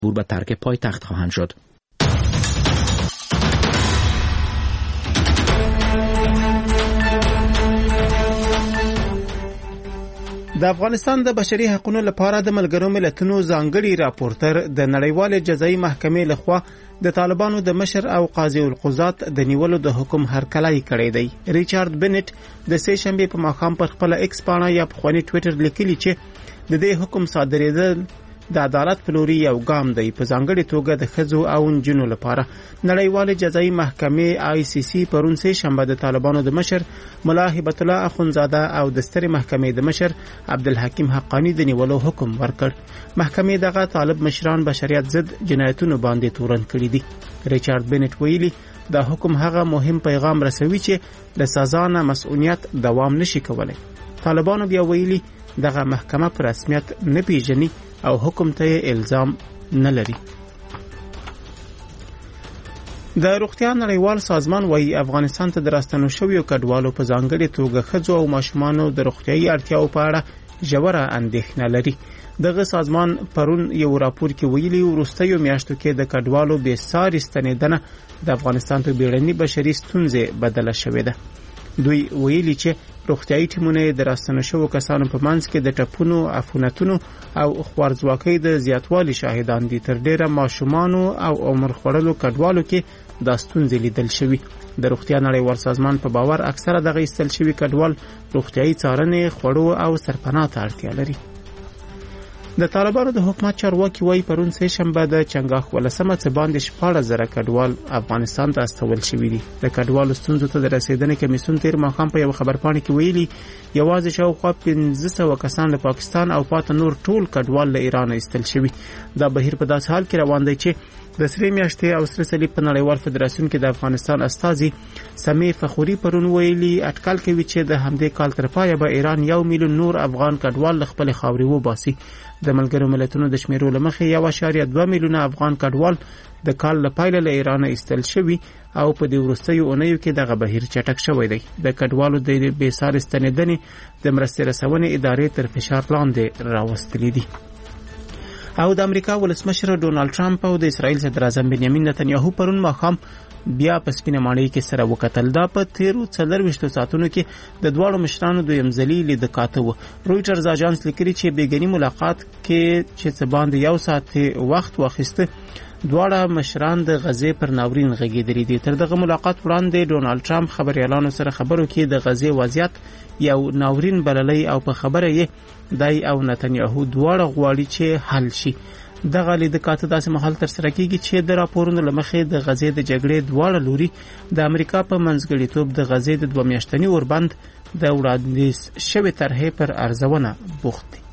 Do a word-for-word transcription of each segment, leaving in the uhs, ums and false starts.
مجبور به ترک پایتخت خواهند شد. د افغانستان د بشري حقوقو لپاره د ملګرو ملتونو ځانګړي راپورټر د نړیوال جزایي محکمې لخوا د طالبانو د مشر او قاضي القضات د نیولو د حکم هرکلی کړی دی. ریچارډ بنټ د سه شنبه په ماښام پر خپل ایکس پاڼه یا په خونی ټوئیټر لیکلی چې د دې حکم صادرېدل د عدالت په لوري یو ګام دی، په ځانګړي توګه د ښځو او نجونو لپاره. نړیوال جزایي محکمې آی سی سی پرون سه شنبه د طالبانو د مشر ملا هبت الله اخونزاده او د سترې محکمې د مشر عبدالحکیم حقانی د نیولو حکم ورکړ. محکمې دغه طالب مشران بشریت ضد جنایتونو باندې تورن کړي دي. ریچارډ بنټ ویلي دا حکم هغه مهم پیغام رسوي چې د سزا نه مسؤلیت دوام نشي کولای. طالبانو بیا ویلي دغه محکمه په رسمیت نه پیژني او حکم ته الزام نه لري. د روغتیا نړیوال سازمان وايي افغانستان ته د راستنو شویو کډوالو په ځانګړي توګه ښځو او ماشومانو د روغتیايي اړتیاو په اړه ژوره اندېښنه لري. دغه سازمان پرون یو راپور کې ویلي وروستیو میاشتو کې د کډوالو بې ساري ستنېدنه د افغانستان په بیړني بشري ستونزې بدله شوې ده. دوی ویلي چې روغتیايي ټیمونه د راستنو شوو کسانو په منځ کې د ټپونو، عفونتونو او خوارځواکۍ د زیاتوالي شاهدان دي. تر ډیره ماشومانو او عمر خوړلو کډوالو کې دا ستونزې لیدل شوي. د روغتیا نړیوال سازمان په باور اکثره دغه ایستل شوي کډوال روغتیايي څارنې، خوړو او سرپناه ته اړتیا لري. د طالبانو د حکومت چارواکي وايي پرون سه شنبه د چنګاښ ولسمه څه باندې شپږ زره کډوال افغانستان ته استول شوي دي. د کډوالو ستونزو ته د رسیدنې کمیسیون تیر ماښام په یو خبرپاڼه کې ویلي یوازې شاوخوا پنځه سوه کسان له پاکستان او پاته نور ټول کډوال له ایران ایستل شوي. دا بهیر په داسې حال کې روان دی چې د سرې میاشتې او سره صلیب په نړیوال فدراسیون کې د افغانستان استازي سمې فخوري پرون ویلي اټکل کوي چې د همدې کال تر پایه به ایران یو میلیون نور افغان کډوال له خپل خاورې وباسي. د ملګرو ملتونو د شمیرو له مخې یو اشاریه دوه میلیونه افغان کډوال د کال له پیله له ایران ایستل شوي او په دې وروستیو اونیو کې دغه بهیر چټک شوی دی. د کډوالو د بې ساري ستنېدنې د مرستې رسونې ادارې تر فشار لاندې راوستلې دي. او د امریکا ولسمشر ډونالد ټرمپ او د اسرائیل صدر اعظم بنیامین نتنیاهو پرون ماښام بیا په سپینه ماڼۍ کې سره وکتل. دا په تیرو څلرویشتو ساعتونو کې د دواړو مشرانو دویم ځلي لید کاته و. رویټرز اژانس لیکلي چې بیګنی ملاقات کې چې څه باندې یو ساعت وخت واخیسته دواړه مشران د غزې پر ناورین غږېدلي دي. تر دغه ملاقات وړاندې ډونالد ټرمپ خبريالانو سره خبرو کې د غزې وضعیت یو ناورین بللی او په خبره یې دای او نتنیاهو دواړه غواړي چې حل شي. دغه لید کاته داسې مهال تر سره کیږي چې د راپورونو له مخې د غزې د جګړې دواړه لوري د امریکا په منځګړیتوب د غزې د دوه میاشتني اوربند د وړاندیز شوې طرحې پر ارزونه بوخت دي.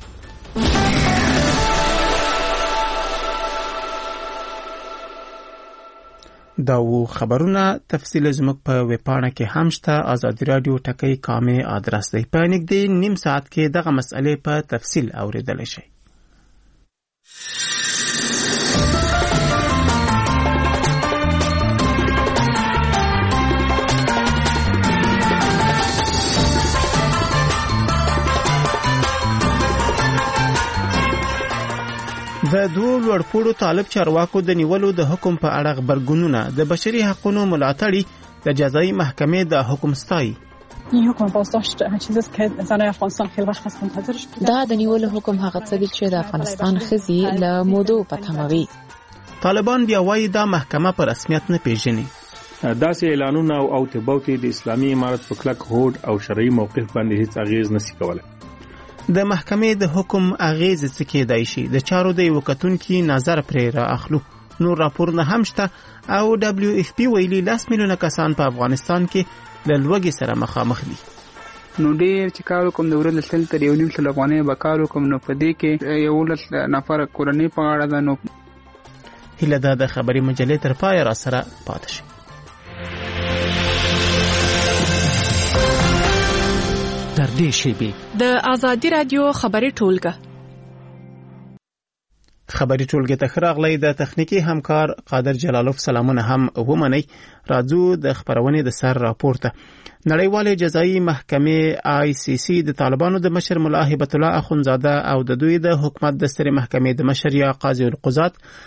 دا و خبرونه تفصیل زموږ په ویبپاڼه کې هم شته. آزادي رادیو ټکی کامه آدرس دی. په نږدې نیم ساعت کې دغه مسئلې په تفصیل اوریدلی شئ. د دوه لوړپوړو طالب چارواکو د نیولو د حکم په اړه خبرګونونه د بشري حقوقو ملاتړي د جزایي محکمې د حکم ستایي. این حکم بازداشت چیزی است که زنای افغانستان خیلی وقت است منتظرش بودن. دا د نیولو حکم هغه څه دي چې د افغانستان ښځې له مودو په تمه وي. طالبان بیا وایي دا محکمه په رسمیت نه پیژني. داسې اعلانونه او اوتبوتې د اسلامي امارت په کلک هوډ او شرعي موقف باندې هیڅ اغیز نشي کولای. د محکمې د حکم اغیز څه کېدای شي د چارو د یو کتونکي نظر پرې را اخلو. نور راپورونه هم شته او دبلیو اف پی ویلي لاس میلیونه کسان په افغانستان کې له لوږې سره مخامخ دي. نو ډېر چې کار وکم د ورځې سل تر یو نیم سل افغانۍ به کار وکم نو په دې کې یولس نفر کورنۍ په غاړه ده. نو هیله ده د خبري مجلې تر پایه را سره پاتې شي. در دې شیبې د آزادي رادیو خبري ټولګه خبري ټولګه ته راغلی د تخنیکی همکار قادر جلالوف سلامونه هم ومني. راځو د خبرونې د سر راپورته. نړیوال جزایي محکمې آی سی سی د طالبانو د مشر ملا هبت الله اخونزاده او د دوی د حکومت د سترې محکمې د مشر یا قاضي القضات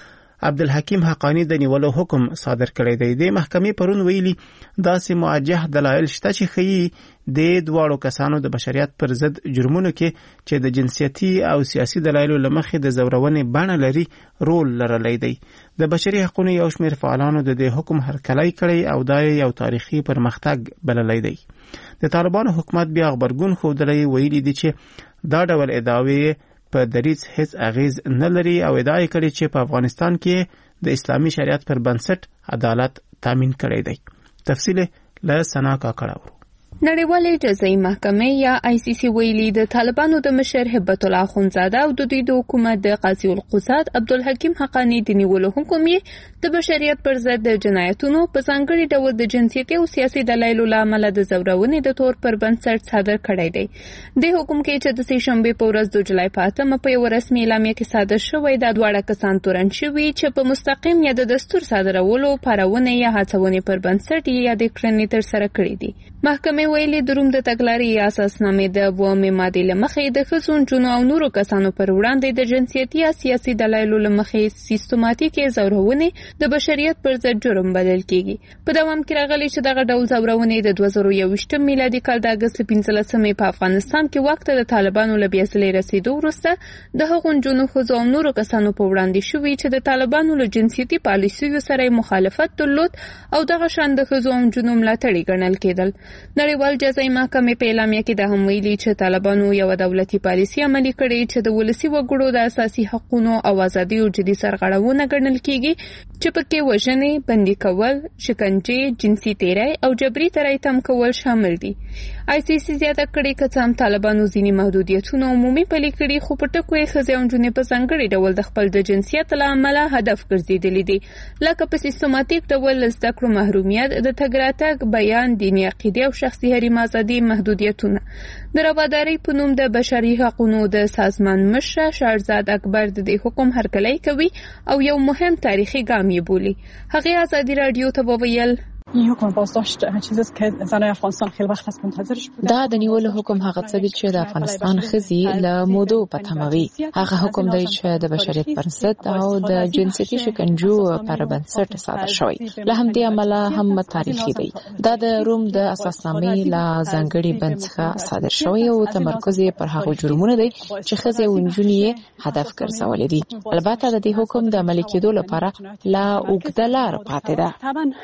عبدالحکیم حقانی د نیولو حکم صادر کړی دی. د محکمې پرون ویلي داسې موجه دلایل شته چې ښیي د دواړو کسانو د بشریت پر ضد جرمونو کې چې د جنسیتي او سیاسي دلایلو له مخې د ځورونې بڼه لري رول لرلی دی. د بشري حقوقو یو شمېر فعالانو د دې حکم هرکلی کړی او دا یو تاریخي پرمختګ بللی دی. د طالبانو حکومت بیا غبرګون ښودلی ویلي دي چې دا ډول ادعاوې په دریځ هیڅ اغیز نه لري او ادعا یې کړې چې په افغانستان کې د اسلامي شریعت پر بنسټ عدالت تامین کړی دی. تفصیل له سنا کاکړه ورو. نړیوالې جزایي محکمې یا آی سی سی ویلي د طالبانو د مشر هبت الله اخونزاده او د دوی د حکومت د قاضي القضات عبدالحکیم حقانی د نیولو حکم یې د بشریت پر ضد د جنایتونو په ځانګړي ډول د جنسیتي او سیاسي دلایلو له امله د ځورونې د تور پر بنسټ صادر کړی دی. د حکم کې چې د سې شنبې په ورځ د جولای په اتمه په یو رسمي اعلامیه کې صادر شوی دا دواړه کسان تورن شوي چې په مستقیم یا د دستور صادرولو پارونې یا هڅونې پر بنسټ یا د کړنې تر سره کړی دي. محکمې ویلي د روم د تګلارې اساسنامې د اوومې مادې له مخې د ښځو نجونو او نورو کسانو پر وړاندې د جنسیتي یا سیاسي دلایلو له مخې سیستماتیکې ځورونې د بشریت پر ضد جرم بلل کیږي. په دوام کې راغلی چې دغه ډول ځورونې د دوه زره یوویشتم میلادي کال د اګست پنځلسمې په افغانستان کې وخت د طالبانو له بیا ځلې رسیدو وروسته د هغو نجونو ښځو او نورو کسانو په وړاندې شوي چې د طالبانو له جنسیتي پالیسیو سره مخالفت درلود او دغه شان د ښځو او نجونو ملاتړي ګڼل کېدل. نړیوال جزایي محکمې په اعلامیه کې دا هم ویلي چې طالبانو یو دولتي پالیسي عملي کړې چې د ولسي وګړو د اساسي حقوقو او ازادیو جدي سرغړونه ګڼل کیږي چې پکې وژنې، بندي کول، شکنجې، جنسي تیری او جبري تری تم کول شامل دي. آی سی سی زیاته کړې که څه هم طالبانو ځینې محدودیتونه عمومي پلي کړي خو په ټکو یې ښځې او نجونې په ځانګړي ډول د خپل د جنسیت له امله هدف ګرځېدلي دي، لکه په سیستماتیک ډول له زده کړو محرومیت، د تګ راتګ، بیان، دیني عقیدې او شخصي حریم ازادي محدودیتونه. د روادارۍ په نوم د بشري حقوقو د سازمان مشر شهرزاد اکبر د دې حکم هرکلی کوي او یو مهم تاریخي ګام یې بولي. هغې ازادي رادیو ته وویل این حکم بازداشت چیزی است که زنای افغانستان خیلی وقت است منتظرش بودن. دا د نیولو حکم هغه څه دي چې د افغانستان ښځې له مودو په تمه وي. هغه حکم دی چې د بشریت پر ضد او د جنسیتي شکنجو پر بنسټ صادر شوی. له همدې امله هم تاریخي دی. دا د روم د اساسنامې له ځانګړي بند څخه صادر شوی او تمرکز یې پر هغو جرمونو دی چې ښځې او نجونې یې هدف ګرځولي دي. البته د دې حکم د عملي کېدو لپاره لا اوږده لار پاتې ده.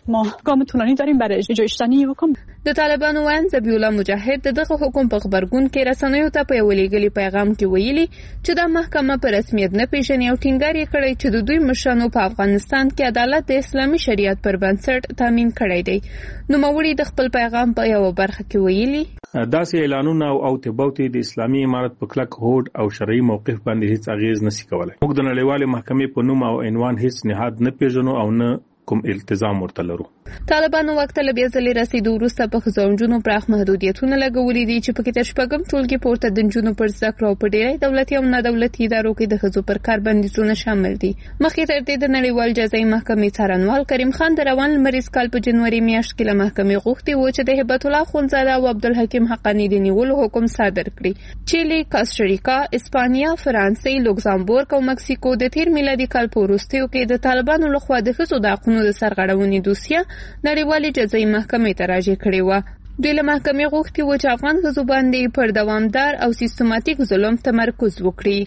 طولانی داریم برای اجرای شدنی حکم. د طالبانو وان ذبیح الله مجاهد دغه حکم په خبرګون کې رسنیو ته په ویلي پیغام کې ویلي چې د محکمه په رسمیت نه پیژني او ټینګار یې کړی چې د دوی مشرانو په افغانستان کې عدالت د اسلامي شریعت پر بنسټ تامین کړی دی. نوموړي د خپل پیغام په یو برخه کې ویلي داسې اعلانونه او اوتبوتې د اسلامي امارت په کلک هوډ او شرعي موقف باندې هیڅ اغیز نشي کولای. موږ د نړیوالې محکمې په نوم او عنوان هیڅ نهاد نه پیژنو او نه کوم التزام ورته لرو. طالبانو وخت له بیا ځلې رسیدو وروسته په ښځو او نجونو پراخ محدودیتونه لګولي دي چې پکې تر شپږم ټولګي پورته د نجونو پر زده کړو په ډېری دولتي او نه دولتي ادارو کې د ښځو پر کار بندیزونه شامل دي. مخکې تر دې د نړیوال جزایي محکمې څارنوال کریم خان د روان لمریز کال په جنوري میاشت کې له محکمې غوښتي و چې د هبت الله اخونزاده او عبدالحکیم حقانی د نیولو حکم صادر کړي. چیلي، کاستاریکا، اسپانیا، فرانسې، لوکزامبورګ او مکسیکو د تیر میلادي کال په وروستیو کې د طالبانو لخوا د ښځو د حقوقو د سرغړونې دوسیه نړیوالې جزایي محکمې ته راجع کړې وه. دوی له محکمې غوښتي وو چې افغان ښځو باندې پر دوامدار او سیستماتیک ظلم تمرکز وکړي.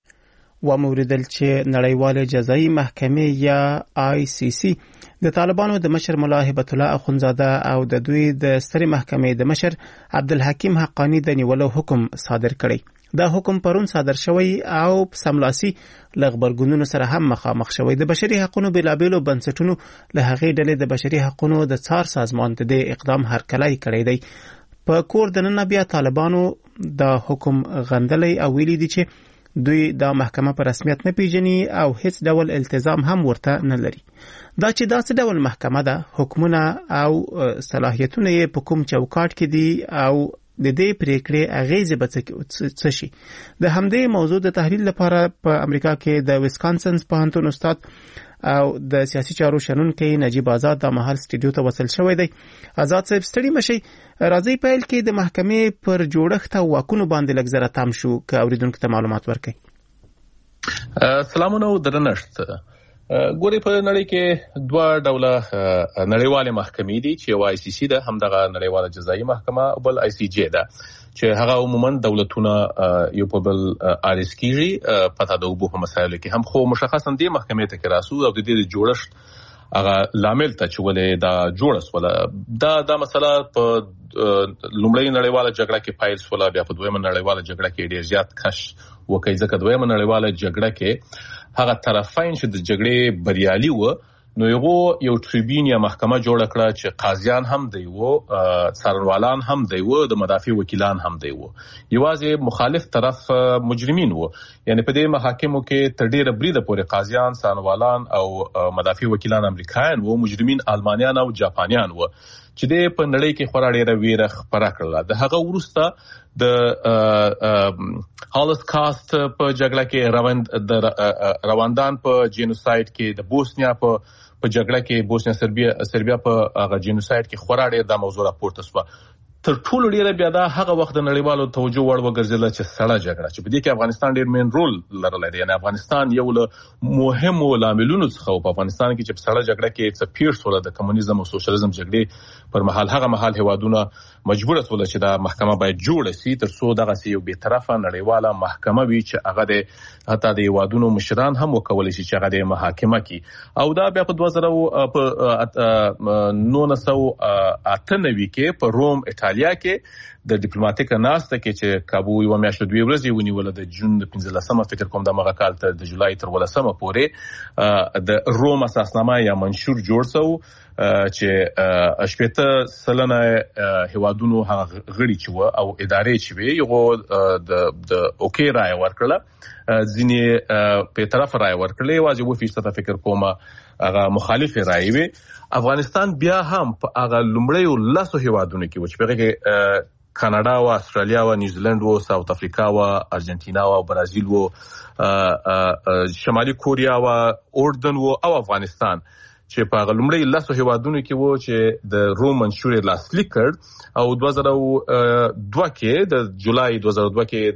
وموریدل چې نړیوالې جزایي محکمې یا آی سی سی د طالبانو د مشر ملا هبت الله اخونزاده او د دوی د سترې محکمې د مشر عبدالحکیم حقانی د نیولو حکم صادر کړی. دا حکم پرون صادر شوی او سملاسي له غبرګونونو سره هم مخامخ شوی. د بشري حقوقو بېلابېلو بنسټونو له هغې ډلې د بشري حقوقو د څار سازمان ته د اقدام هرکلی کړی دی. په کور دننه بیا طالبانو د حکم غندلی او ویلي دي چې دوی دا محکمه په رسمیت نه پیژني او هیڅ ډول التزام هم ورته نه لري. دا چې داسې ډول محکمه ده، حکمونه او صلاحیتونه یې په کوم چوکاټ کې دي او د دې پریکړې اغیزې به څه شي. د همدې موضوع د تحلیل لپاره په امریکا کې د ویسکانسن پوهنتون استاد او د سیاسي چارو شنونکی نجیب آزاد د مهال سټوډیو ته وصل شوی دی. آزاد صاحب ستړي مشي، راځي پیل کې د محکمې پر جوړښت او واکونو باندې لږ زره تام شو که اوریدونکو ته معلومات ورکړي. سلامونه او درنښت. ګوري په نړۍ کې دوه ډوله نړیواله محکمې دي چې آی سی سی ده، هم دغه نړیواله جزایي محکمه او بل آی سی جی ده چې هغه عموما دولتونه یو په بل آرس کیږي پته د وبو په مسایلو کې هم، خو مشخصا دې محکمې ته کې راسو او د دې جوړښت هغه لامل ته چې ولې دا جوړس ولا دا دا مسله په لومړی نړیواله جګړه کې پایل ولا بیا په دویمه نړیواله جګړه کې ډیر زیات کش وکړي، ځکه دویمه نړیواله جګړه کې هغه طرفین چې د جګړې بریالي و نو یو ټریبیون یا محکمه جوړ کړه چې قاضیان هم دی وو، څارنوالان هم دی وو، د مدافع وکیلان هم دی وو، یوازې مخالف طرف مجرمین وو. یعنی په دې محاکمو کې تر ډیره بریده پورې قاضیان، څارنوالان او مدافع وکیلان امریکایان وو، مجرمین آلمانیان او جاپانیان وو چې د په نړۍ کې خورا ډیره ویره خبره کړله. د هغه وروسته د هولوکاست په جګړه کې روند د رواندان په جینوساید کې، د بوسنیا په په جګړه کې بوسنیا سربیا سربیا په هغه جینوساید کې خورا ډیر د موضوع راپورته شو. تر ټولو ډیره بیا دا هغه وخت د نړیوالو توجه وړ وګرځیدل چې سړه جګړه چې په دې کې افغانستان ډیر مین رول لرلی دی. یعنی افغانستان یو له مهمو لاملونو څخه په افغانستان کې چې په سړه جګړه کې څه پیر شول د کمونیزم او سوشلیزم جګړې پر مهال، هغه مهال هیوادونه مجبور شول چې دا محکمه باید جوړه شي تر څو دغه یو به طرفه نړیواله محکمه وي چې هغه د حتی د هیوادونو مشران هم وکولای شي چې هغه د محاکمه کی. او دا بیا په دوه زره په نولس سوه اته نوي کې په روم ایټالیا کې د ډیپلوماټیک ناسته کې چې کابو یو میاشت دوی ورځې ونیول د جون د پنځلسمه فکر کوم د مغه کال ته د جولای تر ولسمه پورې د روم اساسنامه یا منشور جوړ شو چې شپږ سلنه هیوادونو هغه غړي چې و او ادارې چې وي یو د د اوکی رائے ورکړه، ځینې په طرف رائے ورکړلې، واځي و فیصد فکر کومه هغه مخالف رائے وي. افغانستان بیا هم په هغه لومړی لاسو هیوادونو کې و چې په هغه کاناډا او استرالیا او نیوزیلند او ساوث افریقا او ارجنټینا او برازیل او شمالي کوریا او اردن او افغانستان چې په غلمړی لاسو هیوادونو کې وو چې د روم منشور لاسلیک کړ او دوه زره دوه کې د جولای دوه زره دوه کې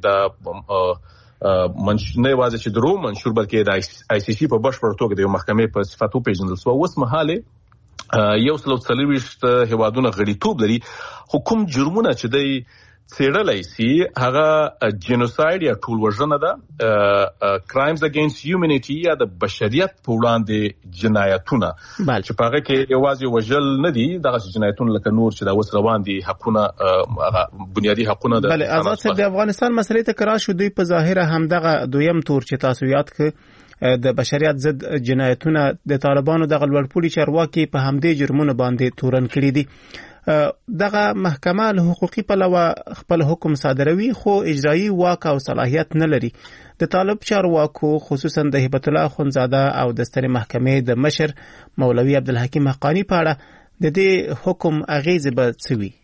د منشور نه واځي چې د روم منشور بلکې د آی سی سی په بشپړ توګه د محکمې په صفاتو پیژندل شو. اوس مهاله یو سلو څلويشت هیوادونه غړیتوب لري، خو کوم جرمونه چې دی څېړلای سي هغه جینوساید یا ټول وژنه ده، کرایمز اگینست هیومنیټي یا د بشریت په وړاندې جنایتونه چې په هغه کې یوازې وژل نه دي، دغه جنایتونه لکه نور چې دا اوس روان دي، حقونه بنیادی حقونه ده. بله آزاد صاحب د افغانستان مسلې ته کرا شو، دوی په ظاهره هم دغه دویم تور چې تاسو یاد ک د بشریت ضد جنایتونه د طالبانو د غلوړپوړي چارواکي په همدې جرمونو باندې تورن کړی دي. دغه محکمه له حقوقي پلوه خپل حکم صادروي خو اجرایی واک او صلاحیت نه لري. د طالب چارواکو خصوصا د هبت الله اخوندزاده او د سترې محکمې د مشر مولوي عبدالحکیم حقانی په اړه د دې حکم اغیزه به څه وي؟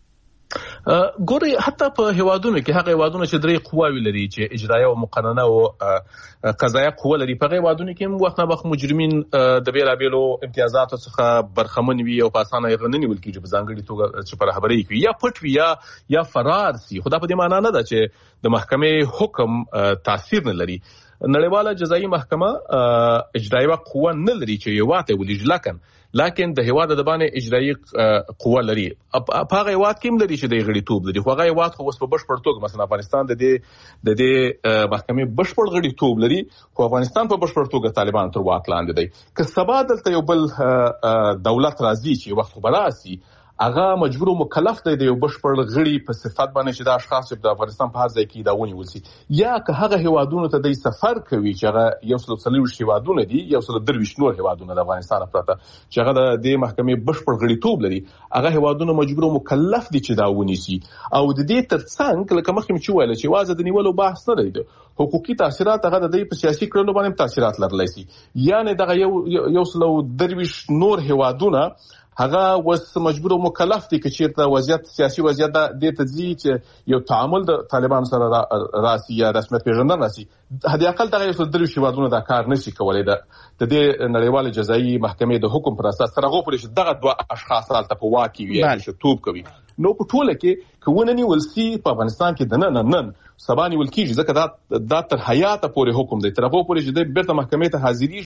ګوري حتی په هیوادونو کې هغه هیوادونه چې درې قواوی لري چې اجرایه او مقننه او قضایه قوه لري، په هیوادونو کې هم وخت نه وخت مجرمین د بیلابیلو امتیازاتو څخه برخمن وي او په اسانه یې غننی ول کیږي په ځانګړي توګه چې پر خبرې کوي یا پټ وي یا یا فرار سي. خو دا په دې معنی نه ده چې د محکمې حکم تاثیر نه لري. نړیواله جزایي محکمه اجرایه قوه نه لري چې یو واته ولې لکن لکن د هیواد د باندې اجرایی قوه لري، په هغه هیواد کې هم لري چې د غړیتوب لري، خو هغه هیواد خو اوس په بشپړ توګه مثلا افغانستان د دې د دې محکمې بشپړ غړیتوب لري، خو افغانستان په بشپړ توګه طالبان تر واک لاندې دی. که سبا دلته یو بل دولت راځي چې وخت خو براسي هغه مجبور او مکلف دی د یو بشپړ غړي په صفت باندې چې دا اشخاص د افغانستان په هر ځای کې دا ونیول شي، یا که هغه هیوادونو ته د سفر کوي چې هغه یو سل څلويشت هیوادونه دي، یو سل درویشت نور هیوادونه د افغانستان پرته چې هغه د دې محکمې بشپړ غړیتوب لري، هغه هیوادونه مجبور او مکلف دي چې دا ونیسي. او د دې ترڅنګ لکه مخکې چې ویل چې واځه د نیولو بحث نه دی، حقوقي تاثیرات هغه د دې په سیاسي کړنو باندې تاثیرات لرلی شي. یعنی دغه یو یو سل درویشت نور هیوادونه هغه وس مجبور او مکلف دي چې چیرته وضعیت سیاسي وضعیت د دې تدزی چې یو تعامل د طالبان سره راسي یا رسمیت پیژندنه راسي، هدي اقل دغه یو درې شیوادونه دا کار نشي کولای. د دې نړیواله جزایي محکمې د حکم پر اساس سره غوښتل شي دغه دوه اشخاص الته په واقع وي چې توپ کوي. نو په ټوله کې کونه نیول سي په افغانستان کې د نن نن سبا نیول کیږي، ځکه دا د تر حیاته پورې حکم دی، تر هغه پورې چې د بیرته محکمې ته حاضري